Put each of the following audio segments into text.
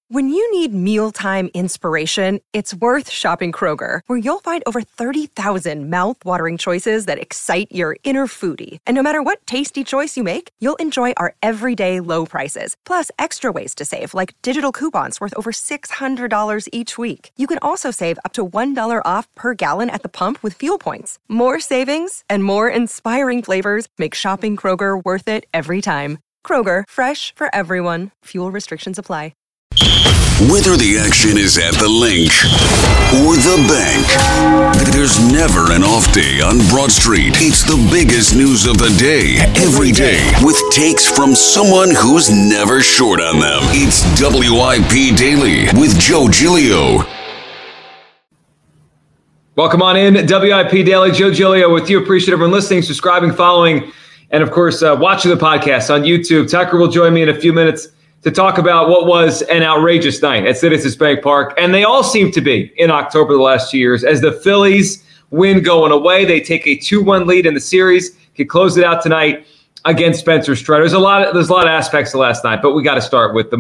When you need mealtime inspiration, it's worth shopping Kroger, where you'll find over 30,000 mouth-watering choices that excite your inner foodie. And no matter what tasty choice you make, you'll enjoy our everyday low prices, plus extra ways to save, like digital coupons worth over $600 each week. You can also save up to $1 off per gallon at the pump with fuel points. More savings and more inspiring flavors make shopping Kroger worth it every time. Kroger, fresh for everyone. Fuel restrictions apply. Whether the action is at the Link or the bank, there's never an off day on Broad Street. It's the biggest news of the day, every day, with takes from someone who's never short on them. It's WIP Daily with Joe Giglio. Welcome on in, WIP Daily. Joe Giglio with you. Appreciate everyone listening, subscribing, following, and of course, watching the podcast on YouTube. Tucker will join me in a few minutes to talk about what was an outrageous night at Citizens Bank Park. And they all seem to be in October the last 2 years. As the Phillies win going away, they take a 2-1 lead in the series, can close it out tonight against Spencer Strider. There's a lot of aspects to last night, but we got to start with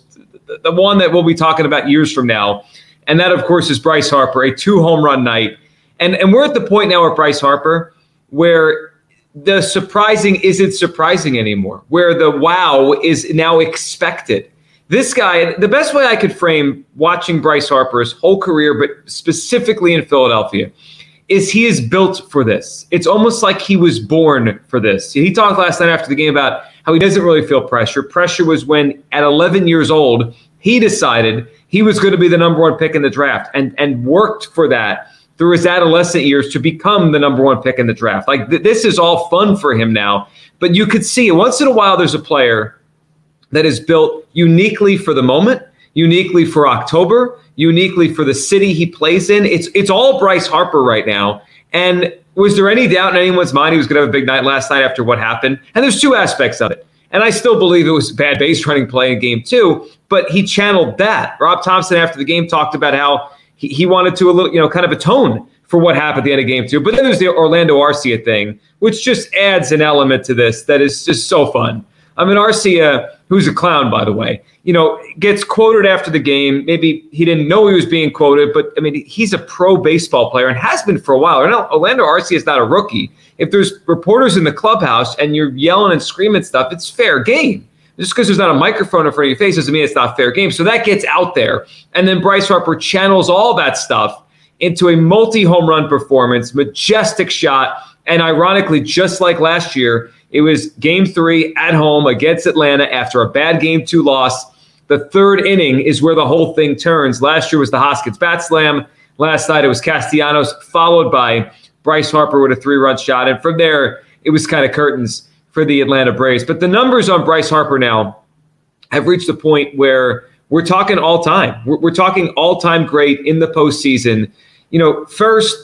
the one that we'll be talking about years from now. And that, of course, is Bryce Harper, a 2-home run night. And we're at the point now with Bryce Harper where the surprising isn't surprising anymore, where the wow is now expected. This guy, the best way I could frame watching Bryce Harper's whole career, but specifically in Philadelphia, is he is built for this. It's almost like he was born for this. He talked last night after the game about how he doesn't really feel pressure. Pressure was when, at 11 years old, he decided he was going to be the number one pick in the draft and worked for that through his adolescent years to become the number one pick in the draft. Like this is all fun for him now, but you could see once in a while there's a player that is built uniquely for the moment, uniquely for October, uniquely for the city he plays in. It's all Bryce Harper right now. And was there any doubt in anyone's mind he was going to have a big night last night after what happened? And there's two aspects of it. And I still believe it was bad base running play in game 2, but he channeled that. Rob Thompson after the game talked about how he wanted to kind of atone for what happened at the end of game 2. But then there's the Orlando Arcia thing, which just adds an element to this that is just so fun. I mean, Arcia, who's a clown, by the way, gets quoted after the game. Maybe he didn't know he was being quoted, but I mean, he's a pro baseball player and has been for a while. Orlando Arcia is not a rookie. If there's reporters in the clubhouse and you're yelling and screaming stuff, it's fair game. Just because there's not a microphone in front of your face doesn't mean it's not fair game. So that gets out there. And then Bryce Harper channels all that stuff into a multi-home run performance, majestic shot. And ironically, just like last year, it was game 3 at home against Atlanta after a bad game 2 loss. The third inning is where the whole thing turns. Last year was the Hoskins bat slam. Last night it was Castellanos, followed by Bryce Harper with a 3-run shot. And from there, it was kind of curtains for the Atlanta Braves. But the numbers on Bryce Harper now have reached a point where we're talking all-time. We're talking all-time great in the postseason. First,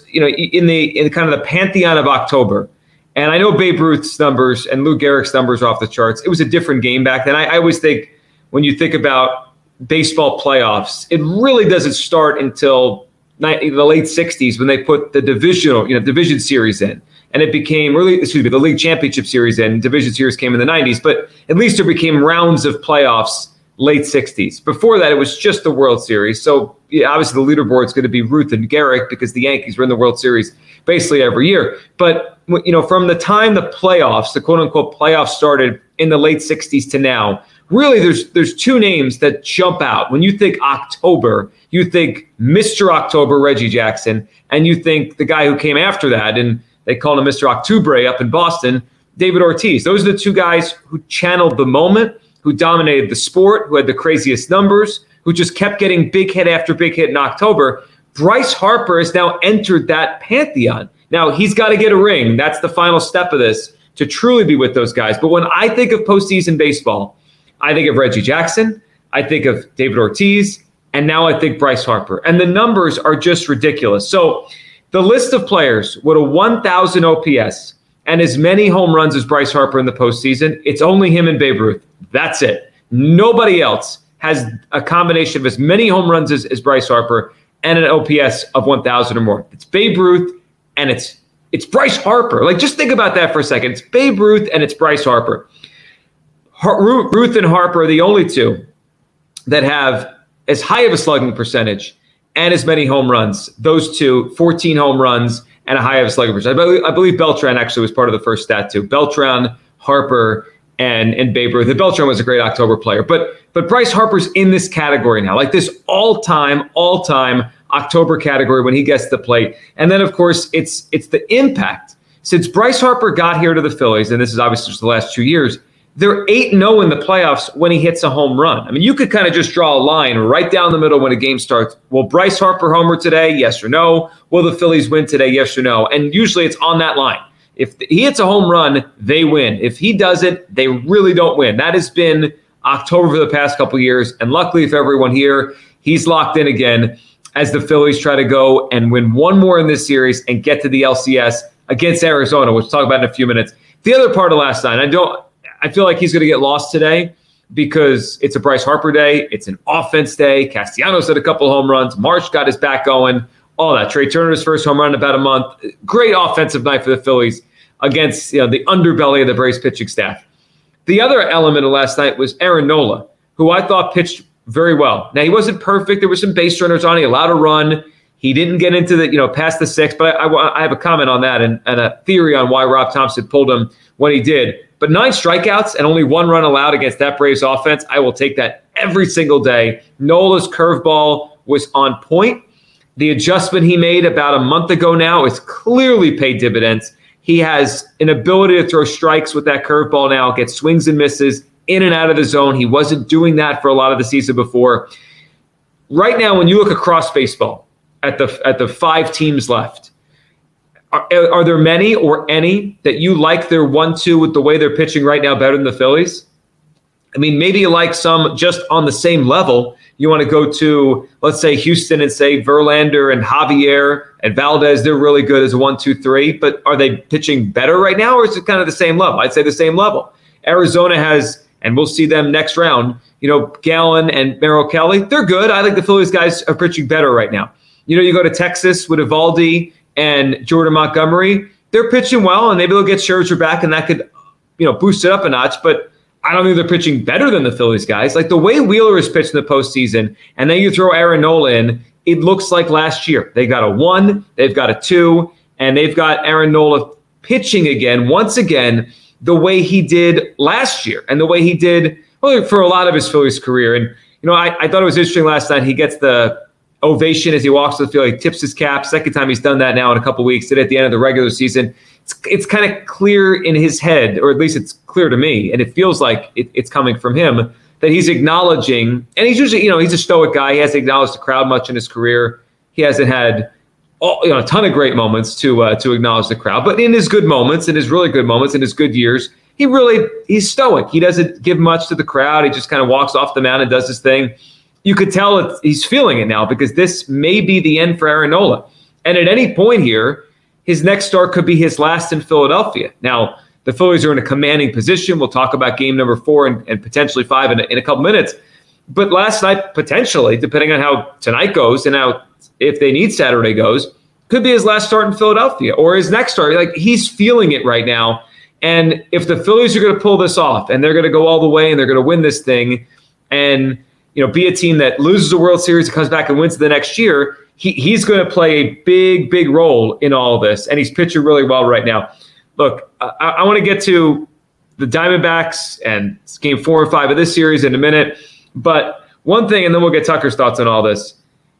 in kind of the pantheon of October. And I know Babe Ruth's numbers and Lou Gehrig's numbers are off the charts. It was a different game back then. I always think when you think about baseball playoffs, it really doesn't start until the late 60s when they put the division series in. And it became the league championship series and division series came in the 90s, but at least there became rounds of playoffs late 60s. Before that, it was just the World Series. So obviously the leaderboard is going to be Ruth and Gehrig because the Yankees were in the World Series basically every year. But from the time the playoffs, the quote unquote playoffs started in the late 60s to now, really there's two names that jump out. When you think October, you think Mr. October, Reggie Jackson, and you think the guy who came after that, and they called him Mr. Octubre up in Boston, David Ortiz. Those are the two guys who channeled the moment, who dominated the sport, who had the craziest numbers, who just kept getting big hit after big hit in October. Bryce Harper has now entered that pantheon. Now, he's got to get a ring. That's the final step of this to truly be with those guys. But when I think of postseason baseball, I think of Reggie Jackson, I think of David Ortiz, and now I think Bryce Harper. And the numbers are just ridiculous. So the list of players with a 1,000 OPS and as many home runs as Bryce Harper in the postseason, it's only him and Babe Ruth. That's it. Nobody else has a combination of as many home runs as Bryce Harper and an OPS of 1,000 or more. It's Babe Ruth and it's Bryce Harper. Like, just think about that for a second. It's Babe Ruth and it's Bryce Harper. Ruth and Harper are the only two that have as high of a slugging percentage and as many home runs. Those two, 14 home runs and a high of a slugging percentage. I believe Beltran actually was part of the first stat too. Beltran, Harper, and Babe Ruth. And Beltran was a great October player. But Bryce Harper's in this category now, like this all-time October category when he gets to the plate. And then, of course, it's the impact. Since Bryce Harper got here to the Phillies, and this is obviously just the last 2 years, they're 8-0 in the playoffs when he hits a home run. I mean, you could kind of just draw a line right down the middle when a game starts. Will Bryce Harper homer today? Yes or no? Will the Phillies win today? Yes or no? And usually it's on that line. If he hits a home run, they win. If he doesn't, they really don't win. That has been October for the past couple of years. And luckily for everyone here, he's locked in again as the Phillies try to go and win one more in this series and get to the LCS against Arizona, which we'll talk about in a few minutes. The other part of last night, I feel like he's going to get lost today because it's a Bryce Harper day. It's an offense day. Castellanos had a couple home runs. Marsh got his back going. All that. Trey Turner's first home run in about a month. Great offensive night for the Phillies against the underbelly of the Braves pitching staff. The other element of last night was Aaron Nola, who I thought pitched very well. Now, he wasn't perfect. There were some base runners on. He allowed a run. He didn't get into the, past the sixth, but I have a comment on that and a theory on why Rob Thompson pulled him when he did. But 9 strikeouts and only 1 run allowed against that Braves offense, I will take that every single day. Nola's curveball was on point. The adjustment he made about a month ago now is clearly paid dividends. He has an ability to throw strikes with that curveball now, get swings and misses in and out of the zone. He wasn't doing that for a lot of the season before. Right now, when you look across baseball at the 5 teams left, are there many or any that you like their 1-2 with the way they're pitching right now better than the Phillies? I mean, maybe you like some just on the same level. You want to go to, let's say, Houston and say Verlander and Javier and Valdez. They're really good as a 1-2-3, but are they pitching better right now, or is it kind of the same level? I'd say the same level. Arizona has, and we'll see them next round, Gallen and Merrill Kelly. They're good. I think the Phillies guys are pitching better right now. You go to Texas with Eovaldi and Jordan Montgomery. They're pitching well, and maybe they'll get Scherzer back, and that could, boost it up a notch. But I don't think they're pitching better than the Phillies guys. Like the way Wheeler is pitched in the postseason, and then you throw Aaron Nola in, it looks like last year. They got a 1, they've got a 2, and they've got Aaron Nola pitching again, once again, the way he did last year and the way he did for a lot of his Phillies career. And, I thought it was interesting last night. He gets the ovation as he walks to the field. He tips his cap. Second time he's done that now in a couple of weeks. Did it at the end of the regular season. It's kind of clear in his head, or at least it's clear to me, and it feels like it's coming from him, that he's acknowledging, and he's usually, he's a stoic guy. He hasn't acknowledged the crowd much in his career. He hasn't had a ton of great moments to acknowledge the crowd, but in his good moments, in his really good moments, in his good years, he's stoic. He doesn't give much to the crowd. He just kind of walks off the mound and does his thing. You could tell he's feeling it now because this may be the end for Aaron Nola. And at any point here, his next start could be his last in Philadelphia. Now, the Phillies are in a commanding position. We'll talk about game number 4 and potentially 5 in a couple minutes. But last night, potentially, depending on how tonight goes and how, if they need Saturday goes, could be his last start in Philadelphia or his next start. Like, he's feeling it right now. And if the Phillies are going to pull this off and they're going to go all the way and they're going to win this thing and be a team that loses the World Series and comes back and wins the next year, he's going to play a big, big role in all of this. And he's pitching really well right now. Look, I want to get to the Diamondbacks and game 4 and 5 of this series in a minute. But one thing, and then we'll get Tucker's thoughts on all this.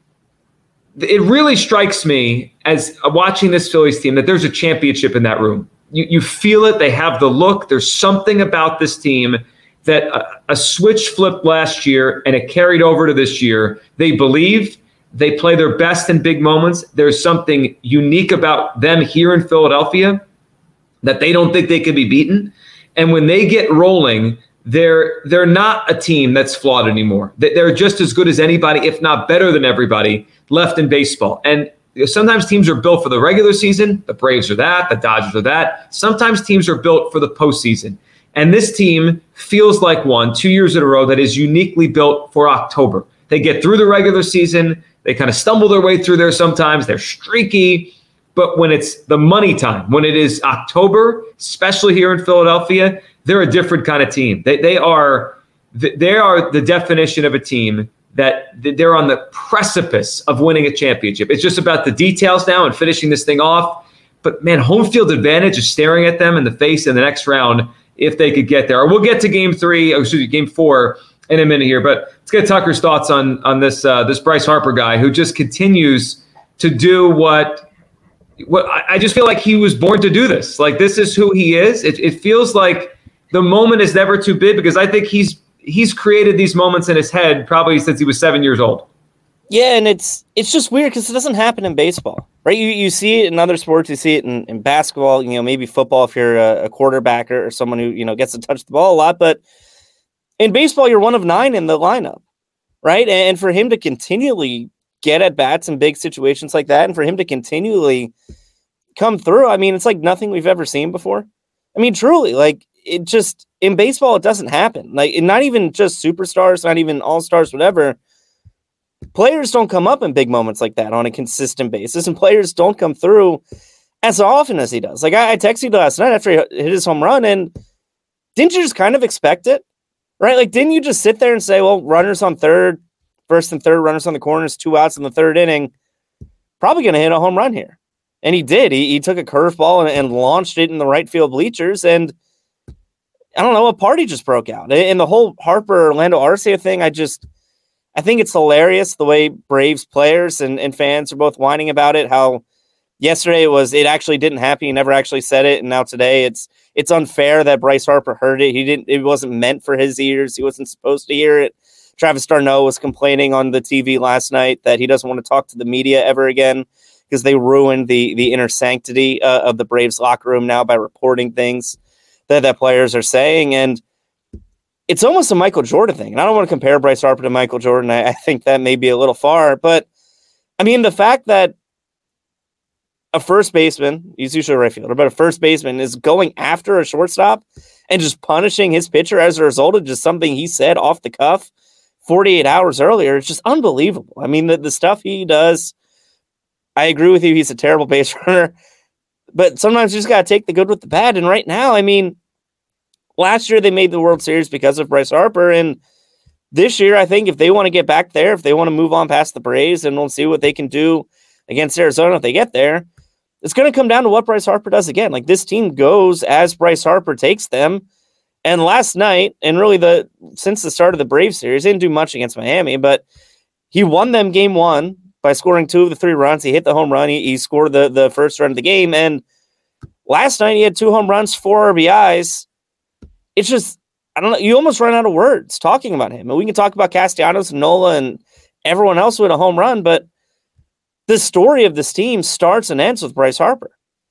It really strikes me as watching this Phillies team that there's a championship in that room. You feel it. They have the look. There's something about this team that a switch flipped last year and it carried over to this year. They believe, they play their best in big moments. There's something unique about them here in Philadelphia that they don't think they can be beaten. And when they get rolling, they're not a team that's flawed anymore. They're just as good as anybody, if not better than everybody left in baseball. And sometimes teams are built for the regular season. The Braves are that. The Dodgers are that. Sometimes teams are built for the postseason. And this team feels like 2 years in a row that is uniquely built for October. They get through the regular season. They kind of stumble their way through there sometimes. They're streaky. But when it's the money time, when it is October, especially here in Philadelphia, they're a different kind of team. They are the definition of a team that they're on the precipice of winning a championship. It's just about the details now and finishing this thing off. But, man, home field advantage is staring at them in the face in the next round if they could get there. We'll get to game 4 in a minute here. But let's get Tucker's thoughts on this Bryce Harper guy who just continues to do what I just feel like he was born to do this. Like, this is who he is. It feels like the moment is never too big because I think he's created these moments in his head probably since he was 7 years old. Yeah, and it's just weird because it doesn't happen in baseball, right? You see it in other sports. You see it in basketball, maybe football if you're a quarterback or someone who, gets to touch the ball a lot. But in baseball, you're one of 9 in the lineup, right? And for him to continually get at bats in big situations like that and for him to continually come through, I mean, it's like nothing we've ever seen before. I mean, truly, like, it just, in baseball, it doesn't happen. Like, not even just superstars, not even all-stars, whatever. Players don't come up in big moments like that on a consistent basis, and players don't come through as often as he does. Like, I texted you last night after he hit his home run, and didn't you just kind of expect it? Right? Like, didn't you just sit there and say, well, runners on third, first and third, runners on the corners, 2 outs in the third inning, probably going to hit a home run here. And he did. He took a curveball and launched it in the right field bleachers, and I don't know, a party just broke out. And the whole Harper-Orlando Arcia thing, I think it's hilarious the way Braves players and fans are both whining about it, how yesterday it actually didn't happen. He never actually said it. And now today it's unfair that Bryce Harper heard it. It wasn't meant for his ears. He wasn't supposed to hear it. Travis d'Arnaud was complaining on the TV last night that he doesn't want to talk to the media ever again because they ruined the inner sanctity of the Braves locker room now by reporting things that players are saying. And it's almost a Michael Jordan thing. And I don't want to compare Bryce Harper to Michael Jordan. I think that may be a little far. But, I mean, the fact that a first baseman, he's usually a right fielder, but a first baseman is going after a shortstop and just punishing his pitcher as a result of just something he said off the cuff 48 hours earlier, it's just unbelievable. I mean, the stuff he does, I agree with you, he's a terrible base runner. But sometimes you just got to take the good with the bad. And right now, I mean, last year they made the World Series because of Bryce Harper. And this year, I think if they want to get back there, if they want to move on past the Braves and we'll see what they can do against Arizona if they get there, it's going to come down to what Bryce Harper does again. Like, this team goes as Bryce Harper takes them. And last night, and really since the start of the Braves series, he didn't do much against Miami, but he won them game 1 by scoring 2 of the 3 runs. He hit the home run. He scored the first run of the game. And last night he had 2 home runs, 4 RBIs. It's just, I don't know. You almost run out of words talking about him. And we can talk about Castellanos and Nola and everyone else with a home run, but the story of this team starts and ends with Bryce Harper.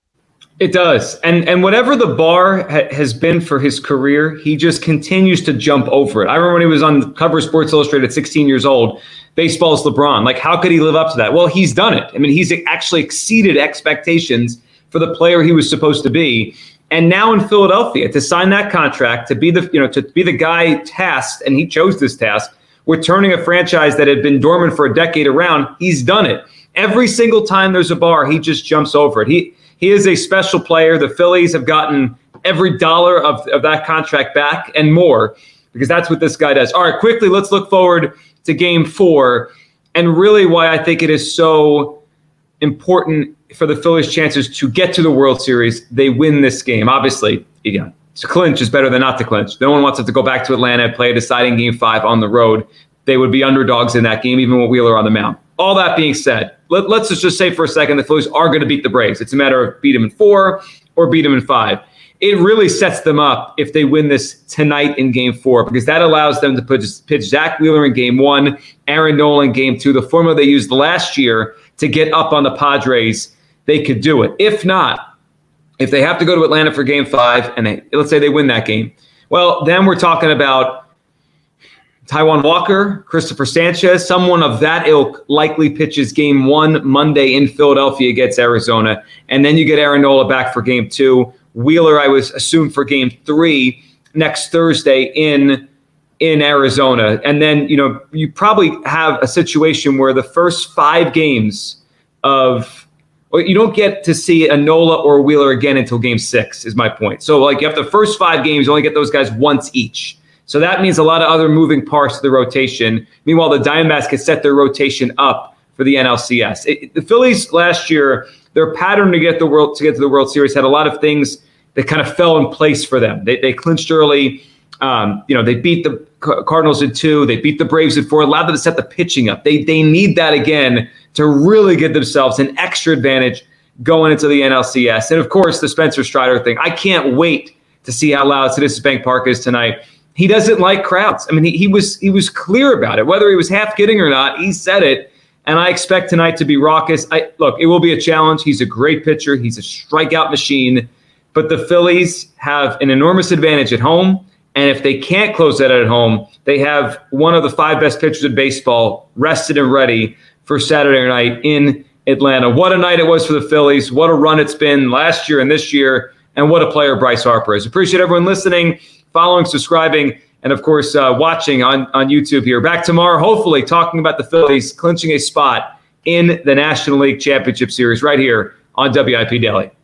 It does. And whatever the bar has been for his career, he just continues to jump over it. I remember when he was on the cover of Sports Illustrated at 16 years old, baseball's LeBron. Like, how could he live up to that? Well, he's done it. I mean, he's actually exceeded expectations for the player he was supposed to be. And now in Philadelphia, to sign that contract, to be the guy tasked, and he chose this task, with turning a franchise that had been dormant for a decade around, he's done it. Every single time there's a bar, he just jumps over it. He is a special player. The Phillies have gotten every dollar of that contract back and more, because that's what this guy does. All right, quickly, let's look forward to game 4, and really why I think it is so important for the Phillies' chances to get to the World Series. They win this game. Obviously, again, to clinch is better than not to clinch. No one wants them to go back to Atlanta and play a deciding game 5 on the road. They would be underdogs in that game, even with Wheeler on the mound. All that being said, let's just say for a second the Phillies are going to beat the Braves. It's a matter of beat them in 4 or beat them in 5. It really sets them up if they win this tonight in game 4, because that allows them to pitch Zach Wheeler in game 1, Aaron Nola in game 2, the formula they used last year to get up on the Padres. They could do it. If not, if they have to go to Atlanta for game 5, and let's say they win that game, well, then we're talking about Taijuan Walker, Christopher Sanchez, someone of that ilk likely pitches game 1 Monday in Philadelphia against Arizona. And then you get Aaron Nola back for game 2. Wheeler, I was assumed for game 3 next Thursday in Arizona. And then, you probably have a situation where the first 5 games you don't get to see a Nola or a Wheeler again until game 6 is my point. So you have the first 5 games, you only get those guys once each. So that means a lot of other moving parts to the rotation. Meanwhile, the Diamondbacks can set their rotation up for the NLCS. The Phillies last year, their pattern to get to the World Series had a lot of things that kind of fell in place for them. They clinched early. They beat the Cardinals in 2. They beat the Braves in 4. Allowed them to set the pitching up. They need that again to really give themselves an extra advantage going into the NLCS. And of course, the Spencer Strider thing. I can't wait to see how loud Citizens Bank Park is tonight. He doesn't like crowds. I mean, he was clear about it. Whether he was half kidding or not, he said it. And I expect tonight to be raucous. Look, it will be a challenge. He's a great pitcher. He's a strikeout machine. But the Phillies have an enormous advantage at home. And if they can't close that at home, they have one of the 5 best pitchers in baseball rested and ready for Saturday night in Atlanta. What a night it was for the Phillies. What a run it's been last year and this year. And what a player Bryce Harper is. Appreciate everyone listening, following, subscribing, and of course, watching on YouTube here. Back tomorrow, hopefully talking about the Phillies clinching a spot in the National League Championship Series right here on WIP Daily.